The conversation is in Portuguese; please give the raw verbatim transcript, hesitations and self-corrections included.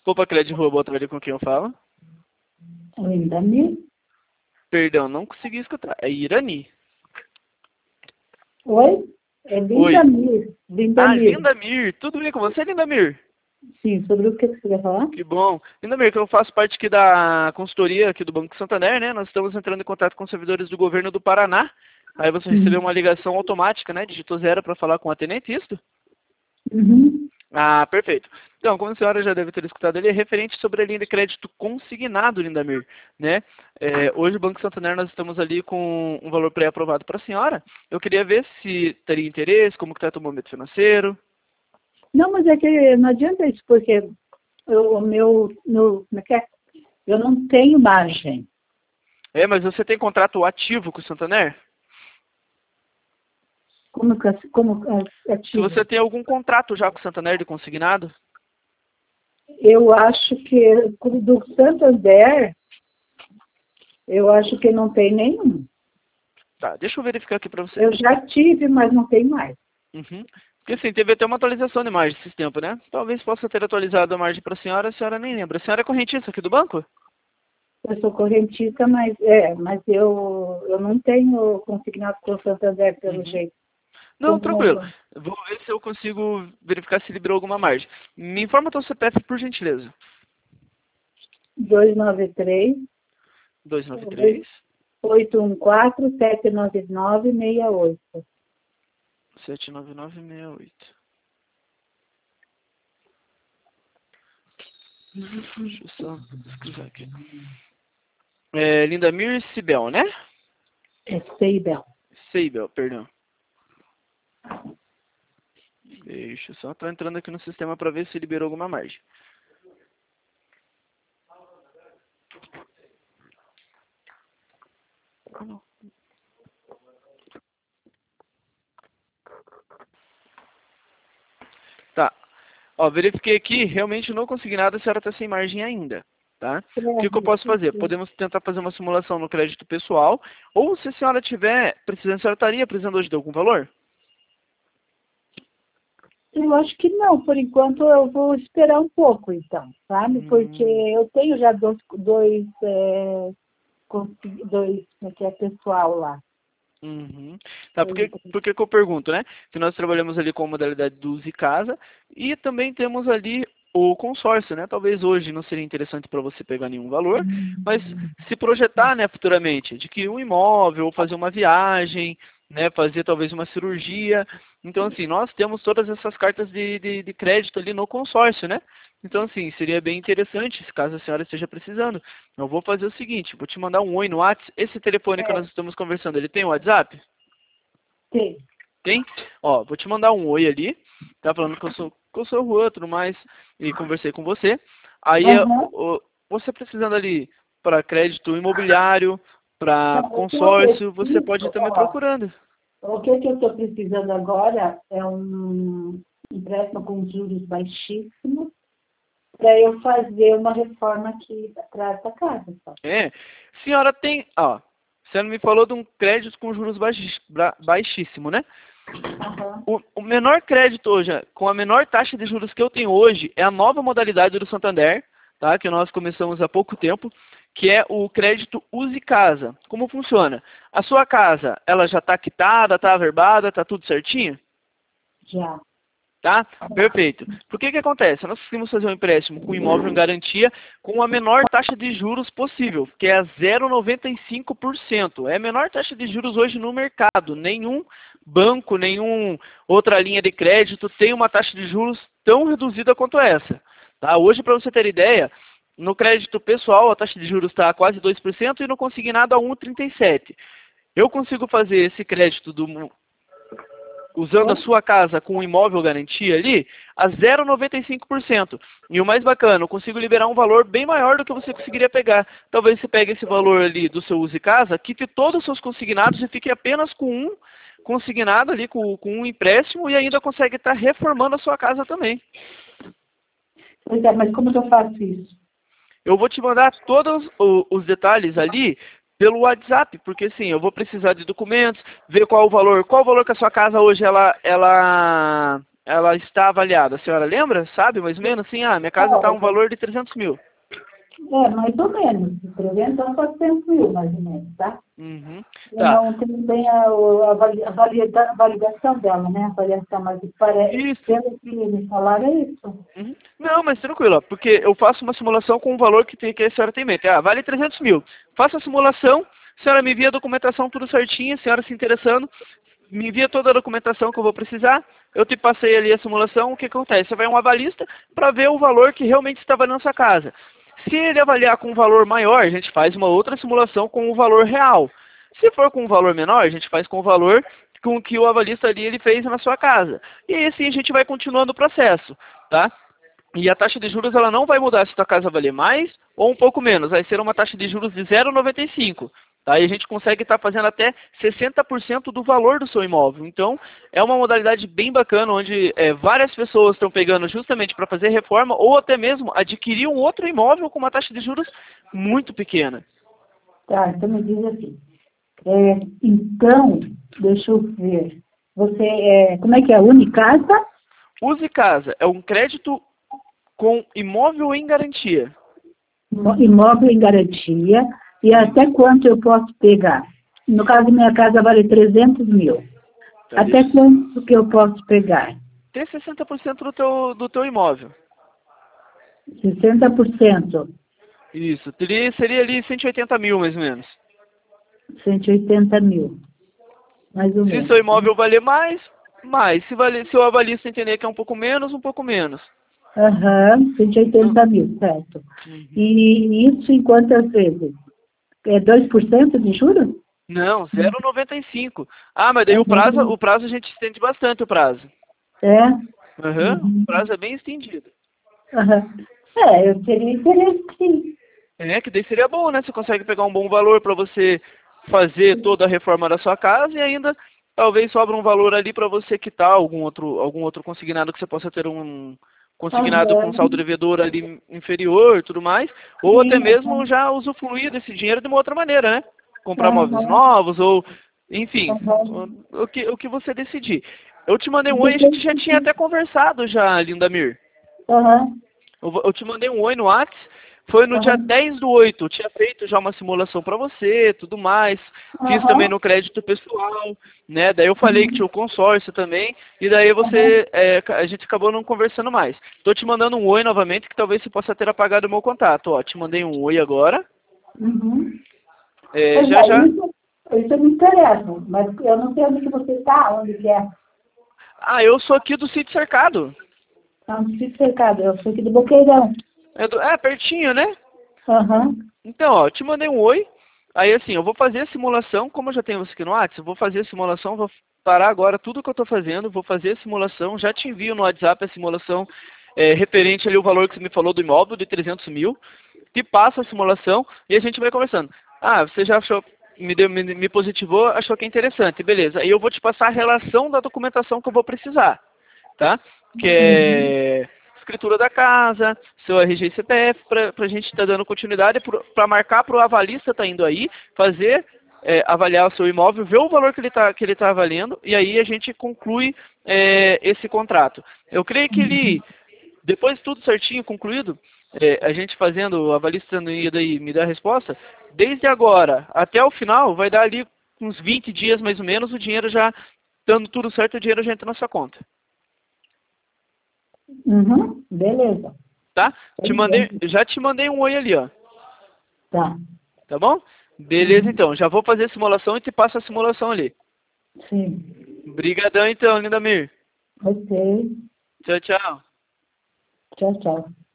Opa, Crédito Rua, boa tarde, com quem eu falo? Lindamir? Perdão, não consegui escutar. É Irani? Oi? É Oi. Lindamir. Ah, Lindamir. Lindamir. Tudo bem com você, Lindamir? Sim, sobre o que você quer falar? Que bom. Lindamir, que eu faço parte aqui da consultoria aqui do Banco Santander, né? Nós estamos entrando em contato com servidores do governo do Paraná. Aí você recebeu uma ligação automática, né? Digitou zero para falar com o atendente, isso? Uhum. Ah, perfeito. Então, como a senhora já deve ter escutado ali, é referente sobre a linha de crédito consignado, Lindamir, né? É, hoje, o Banco Santander, nós estamos ali com um valor pré-aprovado para a senhora. Eu queria ver se teria interesse, como que está o momento financeiro. Não, mas é que não adianta isso, porque eu, o meu, meu, como é que é? Eu não tenho margem. É, mas você tem contrato ativo com o Santander? Como, que- como é Se ativo? você tem algum contrato já com o Santander de consignado? Eu acho que do Santander, eu acho que não tem nenhum. Tá, deixa eu verificar aqui para você. Eu já tive, mas não tem mais. Uhum. Porque assim, teve até uma atualização de margem esses tempos, né? Talvez possa ter atualizado a margem para a senhora, a senhora nem lembra. A senhora é correntista aqui do banco? Eu sou correntista, mas, é, mas eu, eu não tenho consignado para o Santander pelo Uhum. jeito. Não, tranquilo. Como Vou ver se eu consigo verificar se liberou alguma margem. Me informa teu C P F, por gentileza. dois nove três, dois nove três, oito um quatro, sete nove nove, seis oito. sete nove nove seis oito. Deixa eu só escrever aqui. É, Lindamir Sibel, né? É Seibel. Seibel, perdão. Deixa eu só, tô entrando aqui no sistema para ver se liberou alguma margem. Ah, não. Tá. Ó, verifiquei aqui, realmente não consegui nada, a senhora está sem margem ainda, tá? O que, que eu posso fazer? Podemos tentar fazer uma simulação no crédito pessoal, ou se a senhora tiver precisando, a senhora estaria precisando hoje de algum valor? Eu acho que não, por enquanto eu vou esperar um pouco, então, sabe? Porque Hum, eu tenho já dois, dois, é, consegui- dois como é que é, pessoal lá. uhum. Tá, por que, por que que eu pergunto, né? Que nós trabalhamos ali com a modalidade do Use Casa e também temos ali o consórcio, né? Talvez hoje não seria interessante para você pegar nenhum valor, mas se projetar, né, futuramente, adquirir um imóvel, ou fazer uma viagem, né, fazer talvez uma cirurgia. Então, assim, nós temos todas essas cartas de, de, de crédito ali no consórcio, né? Então, assim, seria bem interessante, se caso a senhora esteja precisando. Eu vou fazer o seguinte, vou te mandar um oi no WhatsApp. Esse telefone que É, nós estamos conversando, ele tem WhatsApp? tem. Tem? Ó, vou te mandar um oi ali. Tá falando que eu sou, que eu sou o Juan, tudo mais, e conversei com você. Aí, Aham. ó, você precisando ali para crédito imobiliário, para Não, o que eu consórcio, você pode preciso, estar me ó, procurando. o que, que eu estou precisando agora é um empréstimo com juros baixíssimos para eu fazer uma reforma aqui para essa casa. Só. É. Senhora tem, ó, a senhora me falou de um crédito com juros baixi- bra- baixíssimo, né? Aham. O, o menor crédito hoje, com a menor taxa de juros que eu tenho hoje, é a nova modalidade do Santander, tá? Que nós começamos há pouco tempo, que é o crédito Use Casa. Como funciona? A sua casa, ela já está quitada, está averbada, está tudo certinho? Já. Tá? Perfeito. Por que que acontece? Nós conseguimos fazer um empréstimo com imóvel em garantia com a menor taxa de juros possível, que é a zero vírgula noventa e cinco por cento. É a menor taxa de juros hoje no mercado. Nenhum banco, nenhum outra linha de crédito tem uma taxa de juros tão reduzida quanto essa. Tá? Hoje, para você ter ideia, no crédito pessoal a taxa de juros está a quase dois por cento e no consignado a um vírgula trinta e sete por cento. Eu consigo fazer esse crédito do usando a Oi? sua casa com um imóvel garantia ali, a zero vírgula noventa e cinco por cento. E o mais bacana, eu consigo liberar um valor bem maior do que você conseguiria pegar. Talvez você pegue esse valor ali do seu Use Casa, quite todos os seus consignados e fique apenas com um consignado ali, com, com um empréstimo, e ainda consegue estar reformando a sua casa também. Pois é, mas como que eu faço isso? Eu vou te mandar todos o- os detalhes ali pelo WhatsApp, porque assim, eu vou precisar de documentos, ver qual o valor, qual o valor que a sua casa hoje ela ela ela está avaliada? A senhora lembra? Sabe, mais ou menos? Assim, ah, minha casa está um valor de trezentos mil. É, mais ou menos. De trezentos a quatrocentos mil, mais ou menos, tá? Uhum. Eu Tá. não tenho bem a, a, a, valida, a validação dela, né? A avaliação, mas parece, Isso. pelo que me falaram, é isso. Uhum. Não, mas tranquilo, ó, porque eu faço uma simulação com o valor que, tem, que a senhora tem em mente. Ah, vale trezentos mil. Faça a simulação, a senhora me envia a documentação tudo certinho, a senhora se interessando, me envia toda a documentação que eu vou precisar, eu te passei ali a simulação, o que acontece? Você vai um avalista para ver o valor que realmente está valendo a sua casa. Se ele avaliar com um valor maior, a gente faz uma outra simulação com o valor real. Se for com um valor menor, a gente faz com o valor com que o avalista ali ele fez na sua casa. E aí assim a gente vai continuando o processo, tá? E a taxa de juros ela não vai mudar se a sua casa valer mais ou um pouco menos. Vai ser uma taxa de juros de zero vírgula noventa e cinco. Tá? E a gente consegue estar fazendo até sessenta por cento do valor do seu imóvel. Então, é uma modalidade bem bacana, onde é, várias pessoas estão pegando justamente para fazer reforma ou até mesmo adquirir um outro imóvel com uma taxa de juros muito pequena. Tá, então me diz assim. É, então, deixa eu ver. Você, é, como é que é? Unicasa? Use Casa é um crédito com imóvel em garantia. Imóvel em garantia. E até quanto eu posso pegar? No caso, minha casa vale trezentos mil. Tá, Até isso. quanto que eu posso pegar? Ter sessenta por cento do teu, do teu imóvel. sessenta por cento. Isso. Teria, seria ali cento e oitenta mil, mais ou menos. cento e oitenta mil. Mais ou Se menos. seu imóvel valer mais, mais. Se, vale, se o avalista entender que é um pouco menos, um pouco menos. Aham, cento e oitenta mil, certo. Uhum. E isso em quantas vezes? É dois por cento de juros? Não, zero vírgula noventa e cinco. Ah, mas daí É o prazo, mesmo? o prazo a gente estende bastante o prazo. É? Uhum. Uhum. O prazo é bem estendido. Aham. É, eu teria interesse, sim. É, que daí seria bom, né? Você consegue pegar um bom valor para você fazer toda a reforma da sua casa e ainda talvez sobra um valor ali para você quitar algum outro, algum outro consignado que você possa ter um consignado com saldo Aham. devedor ali inferior e tudo mais, ou até Sim, mesmo aham. já usufruir desse dinheiro de uma outra maneira, né? Comprar móveis Aham. novos ou, enfim, Aham. o, o que, o que você decidir. Eu te mandei um oi, a gente Depois já que- tinha até conversado já, Lindamir. Aham. Eu, vou- eu te mandei um oi no Whats, foi no dia Aham. dez do oito, eu tinha feito já uma simulação para você, tudo mais, fiz também Aham. no crédito pessoal, né, daí eu falei que Uhum. tinha o consórcio também, e daí Aham. você, é, a gente acabou não conversando mais. Tô te mandando um oi novamente, que talvez você possa ter apagado o meu contato, ó, te mandei um oi agora, Uhum. é, Pois já é, já, isso, isso me interessa, mas eu não sei onde que você está, onde que é. ah, eu sou aqui do Sítio Cercado, Não precisa cercado, eu sou aqui do Boqueirão. é, do, é pertinho, né? Aham. Então, ó, eu te mandei um oi. Aí, assim, eu vou fazer a simulação, como eu já tenho você aqui no WhatsApp, eu vou fazer a simulação, vou parar agora tudo que eu estou fazendo, vou fazer a simulação, já te envio no WhatsApp a simulação é, referente ali o valor que você me falou do imóvel, de trezentos mil, te passo a simulação e a gente vai conversando. Ah, você já achou, me, deu, me, me positivou, achou que é interessante, beleza. Aí eu vou te passar a relação da documentação que eu vou precisar, tá? Que Uhum. é escritura da casa, seu R G e C P F, para a gente estar dando continuidade, para marcar para o avalista estar indo aí, fazer, é, avaliar o seu imóvel, ver o valor que ele está que ele tá avaliando, e aí a gente conclui é, esse contrato. Eu creio que ele, depois de tudo certinho, concluído, é, a gente fazendo, o avalista indo aí me dar a resposta, desde agora até o final, vai dar ali uns vinte dias mais ou menos, o dinheiro já, dando tudo certo, o dinheiro já entra na sua conta. Uhum. Beleza. Tá? Te mandei, Beleza. já te mandei um oi ali, ó. Tá. Tá bom? Beleza, Uhum. então. Já vou fazer a simulação e te passo a simulação ali. Sim. Obrigadão, então, Lindamir. Ok. Tchau, tchau. Tchau, tchau.